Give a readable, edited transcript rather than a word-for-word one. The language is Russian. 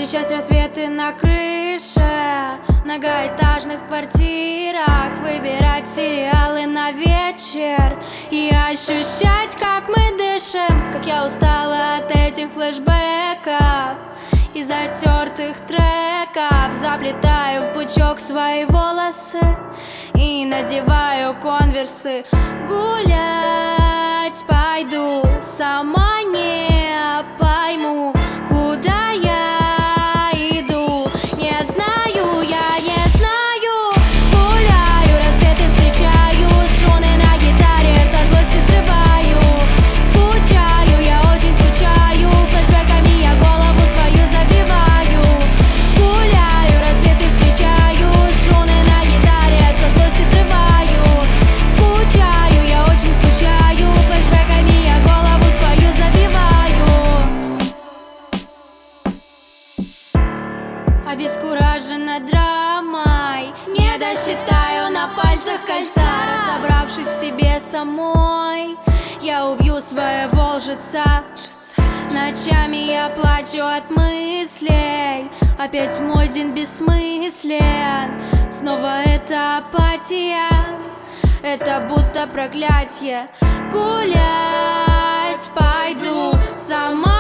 Встречать рассветы на крыше многоэтажных квартирах, выбирать сериалы на вечер и ощущать, как мы дышим. Как я устала от этих флешбеков и затертых треков. Заплетаю в пучок свои волосы и надеваю конверсы. Гулять пойду, сама не пойму, куда я иду. Не знаю, я не знаю. Гуляю, рассветы встречаю, струны на гитаре со злости срываю. Скучаю, я очень скучаю, флешбэками я голову свою забиваю. Гуляю, рассветы встречаю, струны на гитаре со злости срываю. Скучаю, я очень скучаю, флешбэками я голову свою забиваю. Обескуражена драмой, не досчитаю на пальцах кольца. Разобравшись в себе самой, я убью своего лжеца. Ночами я плачу от мыслей, опять мой день бессмыслен. Снова эта апатия, это будто проклятие. Гулять пойду, сама